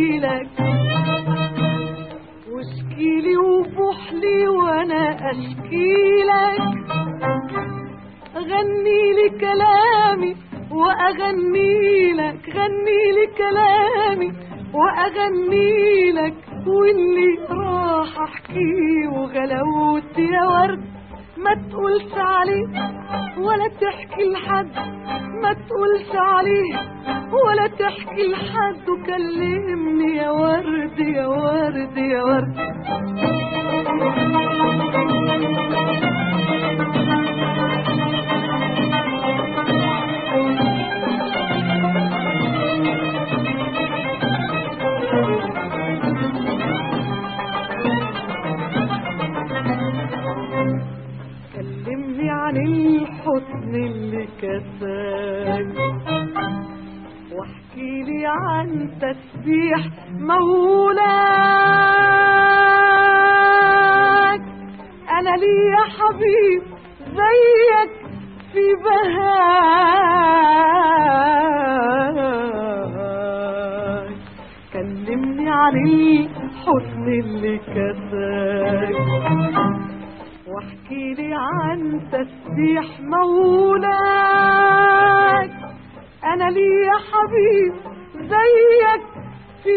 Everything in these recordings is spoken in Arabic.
احكيلك واشكيلي وبوحلي وانا اشكيلك، غنيلي كلامي واغنيلك، غنيلي كلامي واغنيلك، واللي راح احكيه وغلاوت يا ورد ما تقولش عليه ولا تحكي لحد، ما تقولش عليه ولا تحكي لحد، وكلمني يا ورد يا ورد يا ورد. كلمني عن الحسن اللي كساك، واحكيلي عن تسبيح مولاك. انا لي يا حبيب زيك في بهاك، كلمني عن الحسن اللي كساك، واحكيلي عن تسبيح مولاك. انا لي يا حبيب زيك في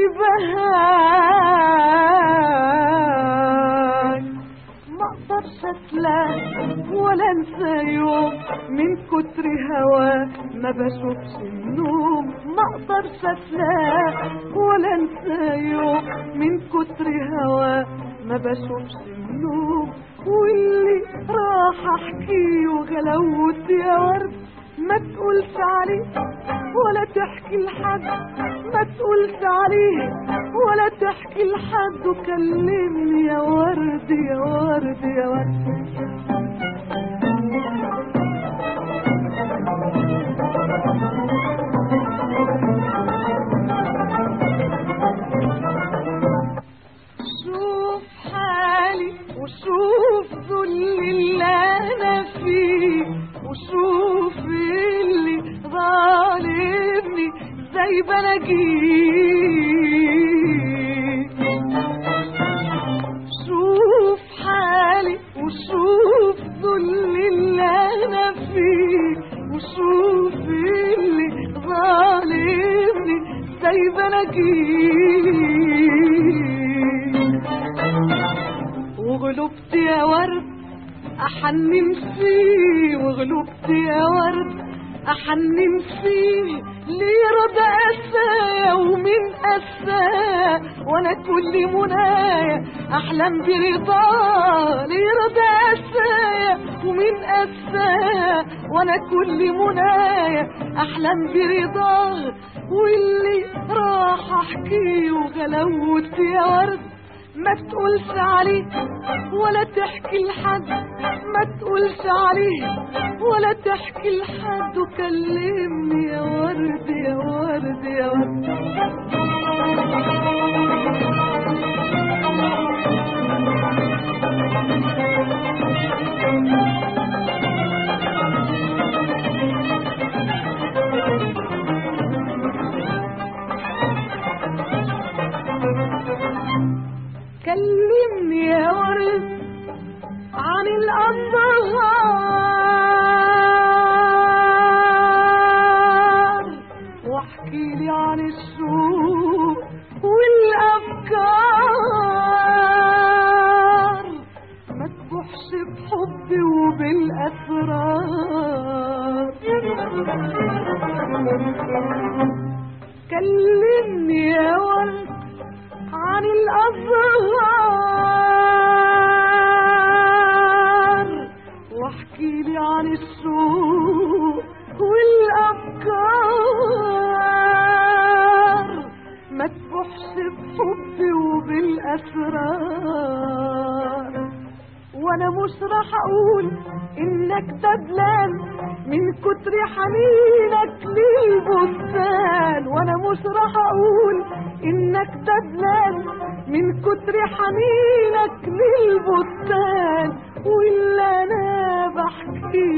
بهاك، ما اقدرش اسلاك ولا انسى يوم من كتر هواك، ما بشوفش النوم. ما اقدرش اسلاك ولا انسى يوم من كتر هواك، ما بشوفش النوم، واللي راح احكيه وغلاوت يا ورد ما تقولش عليه ولا تحكي لحد، ما تقولش عليه ولا تحكي لحد، وكلمني يا ورد يا ورد يا ورد. شوف حالي وشوف ذل اللي انا فيه، وشوف اللي ظالمني زي بلاقيه. شوف حالي وشوف ذل اللي انا فيه، وشوف اللي ظالمني زي بلاقيه. وغلبت يا ورد احنن فيه، وغلبت يا ورد احنن فيه، ليه رضى اسايا ومن اسايا، وانا كل منايا احلم برضاه. ليه رضى اسايا ومن اسايا، وانا كل منايا احلم برضاه، واللي راح احكيه وغلاوت يا ورد ما تقولش عليه ولا تحكي لحد، ما تقولش عليه ولا تحكي لحد، وكلمني يا ورد يا ورد يا ورد. كلمني يا ورد عن الأنهار، واحكيلي عن السوق والأفكار، ما تبحش بحبي وبالأسرار. كلمني يا ورد عن الأزهار، واحكيلي عن السوق والأفكار، ما تبحش بحبي وبالأسرار. وانا مش راح اقول انك دبلان من كتر حنينك للبستان، وانا مش راح اقول انك دبلان من كتر حنينك للبستان، واللي انا بحكي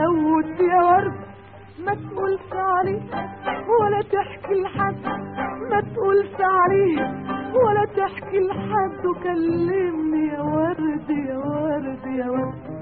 وغلاوت يا ورد ما تقولش عليه ولا تحكي لحد، ما ولا تقول تعريف ولا تحكي لحد وكلمني يا ورد يا ورد يا ورد